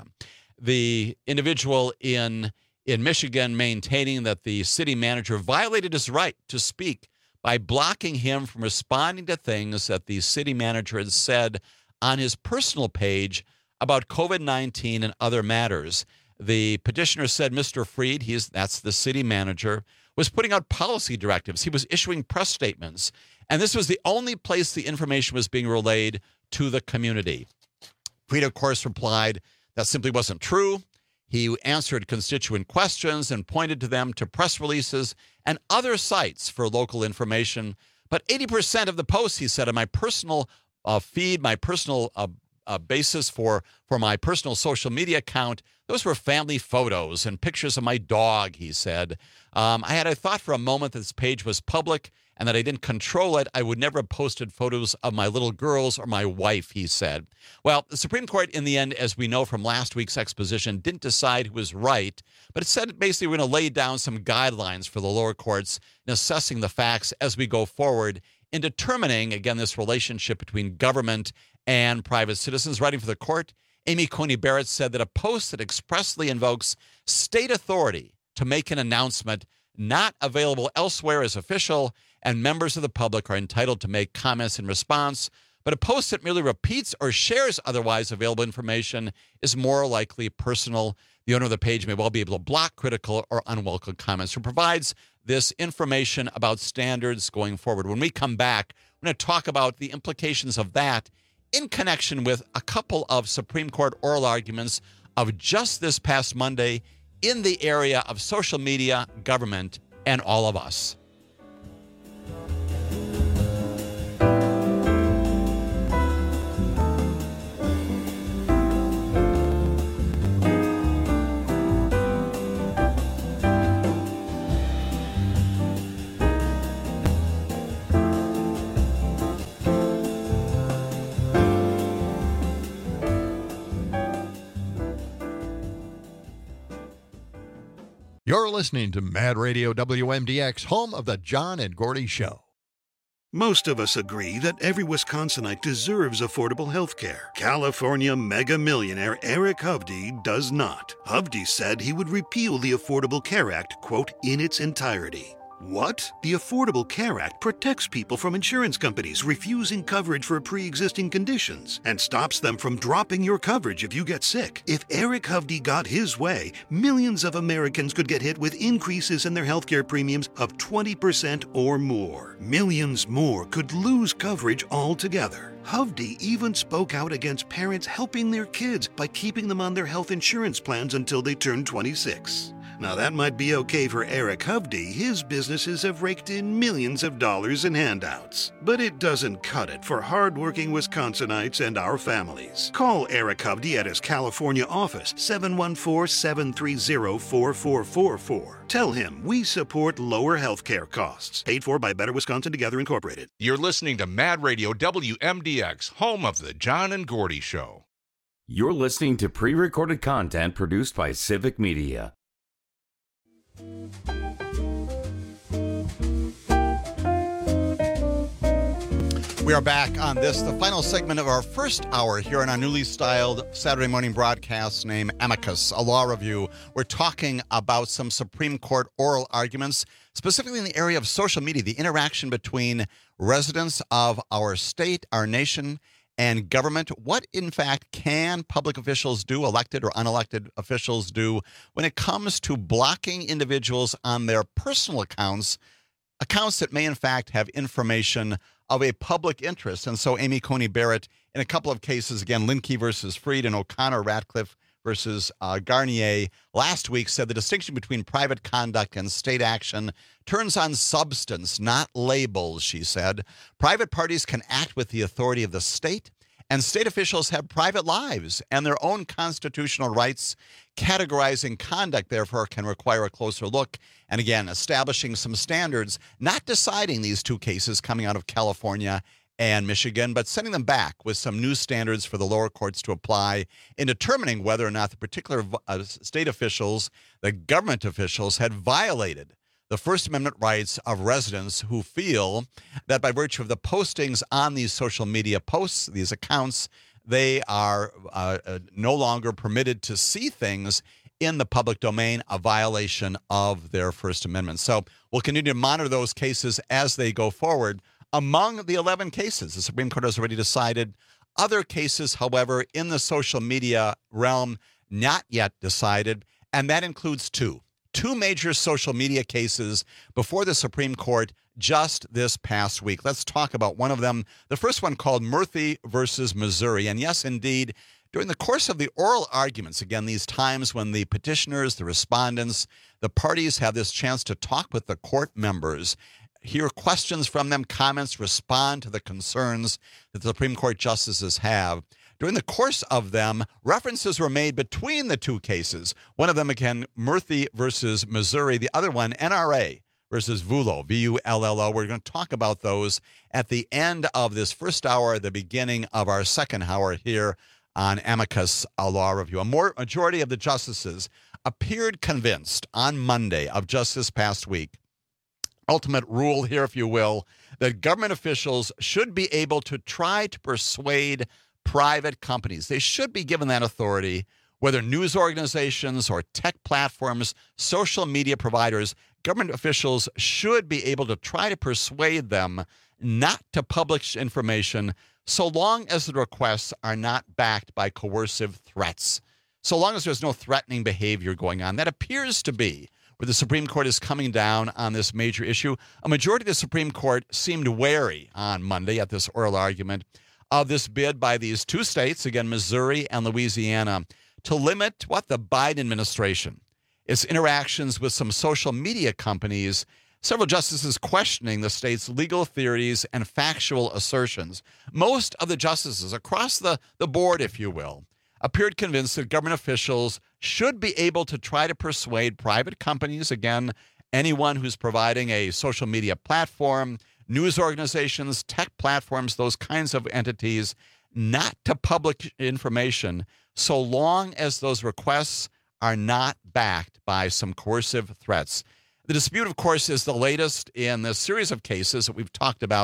The individual in in Michigan maintaining that the city manager violated his right to speak by blocking him from responding to things that the city manager had said on his personal page about COVID nineteen and other matters. The petitioner said Mister Freed, he's that's the city manager, was putting out policy directives. He was issuing press statements. And this was the only place the information was being relayed to the community. Freed, of course, replied that simply wasn't true. He answered constituent questions and pointed to them to press releases and other sites for local information. But eighty percent of the posts, he said, on my personal uh, feed, my personal uh, uh, basis for, for my personal social media account, those were family photos and pictures of my dog, he said. Um, I had a thought for a moment that this page was public and that I didn't control it. I would never have posted photos of my little girls or my wife, he said. Well, the Supreme Court, in the end, as we know from last week's exposition, didn't decide who was right, but it said basically we're going to lay down some guidelines for the lower courts in assessing the facts as we go forward in determining, again, this relationship between government and private citizens. Writing for the court, Amy Coney Barrett said that a post that expressly invokes state authority to make an announcement not available elsewhere is official, and members of the public are entitled to make comments in response. But a post that merely repeats or shares otherwise available information is more likely personal. The owner of the page may well be able to block critical or unwelcome comments. Who provides this information about standards going forward. When we come back, we're going to talk about the implications of that in connection with a couple of Supreme Court oral arguments of just this past Monday in the area of social media, government, and all of us. You're listening to Mad Radio W M D X, home of the John and Gordy Show. Most of us agree that every Wisconsinite deserves affordable health care. California mega millionaire Eric Hovde does not. Hovde said he would repeal the Affordable Care Act, quote, in its entirety. What? The Affordable Care Act protects people from insurance companies refusing coverage for pre-existing conditions and stops them from dropping your coverage if you get sick. If Eric Hovde got his way, millions of Americans could get hit with increases in their healthcare premiums of twenty percent or more. Millions more could lose coverage altogether. Hovde even spoke out against parents helping their kids by keeping them on their health insurance plans until they turn twenty-six. Now that might be okay for Eric Hovde. His businesses have raked in millions of dollars in handouts. But it doesn't cut it for hardworking Wisconsinites and our families. Call Eric Hovde at his California office, seven one four, seven three zero, four four four four. Tell him we support lower health care costs. Paid for by Better Wisconsin Together Incorporated. You're listening to Mad Radio W M D X, home of the John and Gordy Show. You're listening to pre-recorded content produced by Civic Media. We are back on this, the final segment of our first hour here on our newly styled Saturday morning broadcast named Amicus, a law review. We're talking about some Supreme Court oral arguments, specifically in the area of social media, the interaction between residents of our state, our nation, and government. What, in fact, can public officials do, elected or unelected officials do, when it comes to blocking individuals on their personal accounts, accounts that may, in fact, have information of a public interest? And so Amy Coney Barrett, in a couple of cases, again, Linkey versus Freed and O'Connor Ratcliffe versus uh, Garnier, last week said the distinction between private conduct and state action turns on substance, not labels, she said. Private parties can act with the authority of the state, and state officials have private lives and their own constitutional rights. Categorizing conduct, therefore, can require a closer look. And again, establishing some standards, not deciding these two cases coming out of California and Michigan, but sending them back with some new standards for the lower courts to apply in determining whether or not the particular uh, state officials, the government officials, had violated the First Amendment rights of residents who feel that by virtue of the postings on these social media posts, these accounts, they are uh, uh, no longer permitted to see things in the public domain, a violation of their First Amendment. So we'll continue to monitor those cases as they go forward. Among the eleven cases, the Supreme Court has already decided. Other cases, however, in the social media realm, not yet decided, and that includes two. Two major social media cases before the Supreme Court just this past week. Let's talk about one of them. The first one called Murthy versus Missouri. And yes, indeed, during the course of the oral arguments, again, these times when the petitioners, the respondents, the parties have this chance to talk with the court members, hear questions from them, comments, respond to the concerns that the Supreme Court justices have. During the course of them, references were made between the two cases. One of them, again, Murthy versus Missouri. The other one, N R A versus Vullo, V U L L O. We're going to talk about those at the end of this first hour, the beginning of our second hour here on Amicus, a law review. A more majority of the justices appeared convinced on Monday of just this past week, ultimate rule here, if you will, that government officials should be able to try to persuade private companies. They should be given that authority, whether news organizations or tech platforms, social media providers. Government officials should be able to try to persuade them not to publish information so long as the requests are not backed by coercive threats, so long as there's no threatening behavior going on. That appears to be where the Supreme Court is coming down on this major issue. A majority of the Supreme Court seemed wary on Monday at this oral argument of this bid by these two states, again, Missouri and Louisiana, to limit what the Biden administration, its interactions with some social media companies. Several justices questioning the state's legal theories and factual assertions. Most of the justices across the, the board, if you will, appeared convinced that government officials should be able to try to persuade private companies, again, anyone who's providing a social media platform, news organizations, tech platforms, those kinds of entities, not to publish information so long as those requests are not backed by some coercive threats. The dispute, of course, is the latest in the series of cases that we've talked about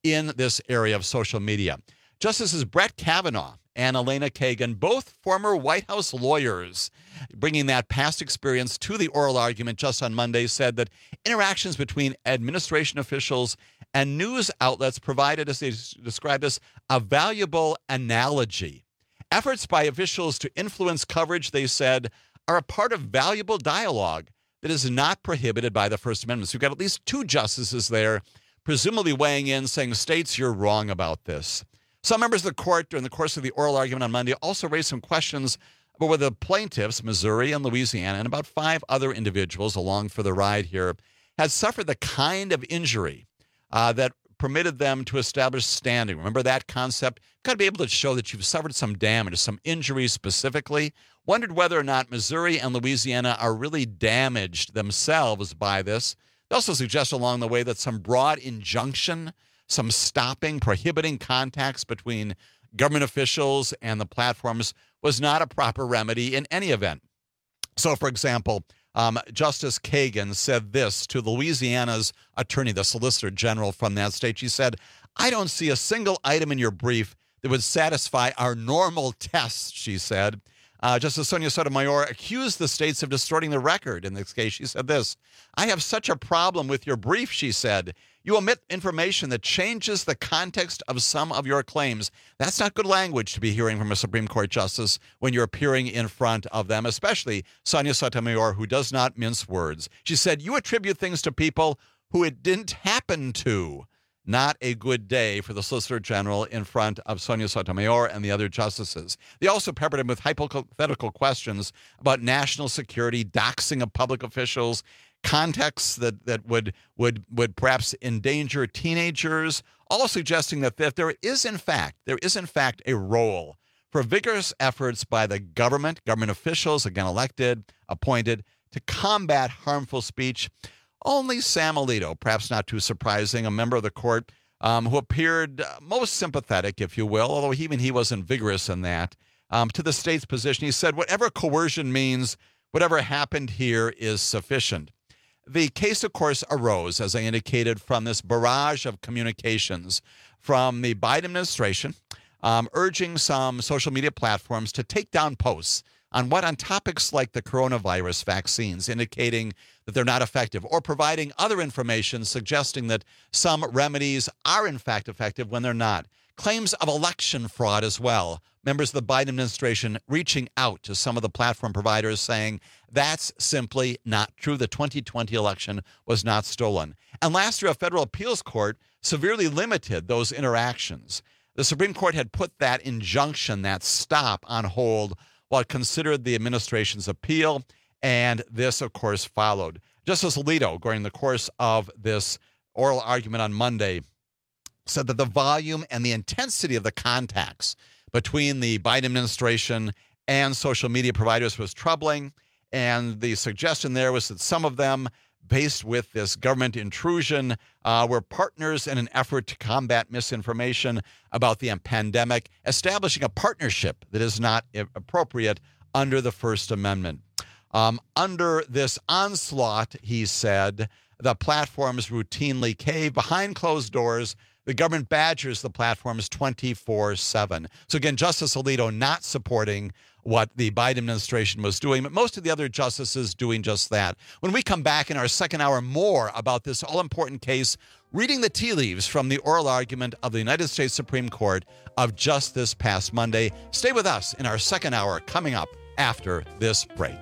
in this area of social media. Justices Brett Kavanaugh and Elena Kagan, both former White House lawyers, bringing that past experience to the oral argument just on Monday, said that interactions between administration officials and news outlets provided, as they described this, a valuable analogy. Efforts by officials to influence coverage, they said, are a part of valuable dialogue that is not prohibited by the First Amendment. So you've got at least two justices there, presumably weighing in, saying, states, you're wrong about this. Some members of the court during the course of the oral argument on Monday also raised some questions about whether the plaintiffs, Missouri and Louisiana, and about five other individuals along for the ride here, had suffered the kind of injury uh, that permitted them to establish standing. Remember that concept? You've got to be able to show that you've suffered some damage, some injury specifically. Wondered whether or not Missouri and Louisiana are really damaged themselves by this. They also suggest along the way that some broad injunction, some stopping, prohibiting contacts between government officials and the platforms was not a proper remedy in any event. So, for example, um, Justice Kagan said this to Louisiana's attorney, the Solicitor General from that state. She said, I don't see a single item in your brief that would satisfy our normal tests, she said. Uh, Justice Sonia Sotomayor accused the states of distorting the record. In this case, she said this, I have such a problem with your brief, she said. You omit information that changes the context of some of your claims. That's not good language to be hearing from a Supreme Court justice when you're appearing in front of them, especially Sonia Sotomayor, who does not mince words. She said, you attribute things to people who it didn't happen to. Not a good day for the Solicitor General in front of Sonia Sotomayor and the other justices. They also peppered him with hypothetical questions about national security, doxing of public officials, contexts that, that would, would, would perhaps endanger teenagers, all suggesting that if there is, in fact, there is, in fact, a role for vigorous efforts by the government, government officials, again elected, appointed, to combat harmful speech. Only Sam Alito, perhaps not too surprising, a member of the court um, who appeared most sympathetic, if you will, although even he wasn't vigorous in that, um, to the state's position. He said, whatever coercion means, whatever happened here is sufficient. The case, of course, arose, as I indicated, from this barrage of communications from the Biden administration um, urging some social media platforms to take down posts on what on topics like the coronavirus vaccines, indicating that they're not effective, or providing other information suggesting that some remedies are in fact effective when they're not. Claims of election fraud as well. Members of the Biden administration reaching out to some of the platform providers saying that's simply not true. The twenty twenty election was not stolen. And last year, a federal appeals court severely limited those interactions. The Supreme Court had put that injunction, that stop, on hold while it considered the administration's appeal, and this, of course, followed. Justice Alito, during the course of this oral argument on Monday, said that the volume and the intensity of the contacts between the Biden administration and social media providers was troubling, and the suggestion there was that some of them, based with this government intrusion, uh, were partners in an effort to combat misinformation about the pandemic, establishing a partnership that is not appropriate under the First Amendment. Um, under this onslaught, he said, the platforms routinely cave behind closed doors. The government badgers the platforms twenty-four seven. So again, Justice Alito not supporting what the Biden administration was doing, but most of the other justices doing just that. When we come back in our second hour, more about this all-important case, reading the tea leaves from the oral argument of the United States Supreme Court of just this past Monday. Stay with us in our second hour coming up after this break.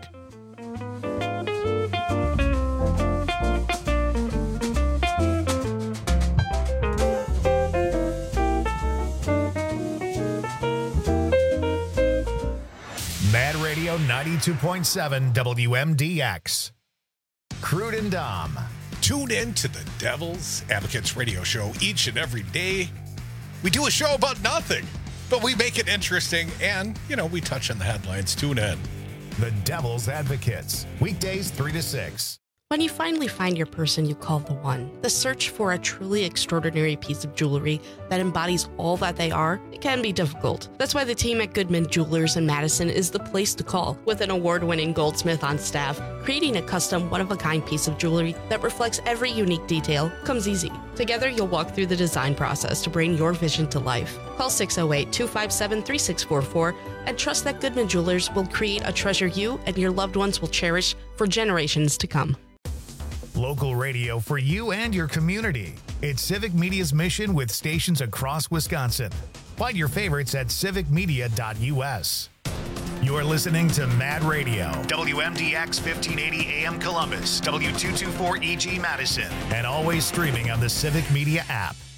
Mad Radio ninety-two point seven W M D X. Crude and Dom. Tune in to the Devil's Advocates radio show each and every day. We do a show about nothing, but we make it interesting and, you know, we touch on the headlines. Tune in. The Devil's Advocates. Weekdays three to six. When you finally find your person you call the one, the search for a truly extraordinary piece of jewelry that embodies all that they are, it can be difficult. That's why the team at Goodman Jewelers in Madison is the place to call. With an award-winning goldsmith on staff Creating a custom, one-of-a-kind piece of jewelry that reflects every unique detail comes easy. Together, you'll walk through the design process to bring your vision to life. Call six oh eight, two five seven, three six four four and trust that Goodman Jewelers will create a treasure you and your loved ones will cherish for generations to come. Local radio for you and your community. It's Civic Media's mission with stations across Wisconsin. Find your favorites at civic media dot u s. You're listening to Mad Radio, W M D X fifteen eighty A M Columbus, W two twenty-four E G Madison, and always streaming on the Civic Media app.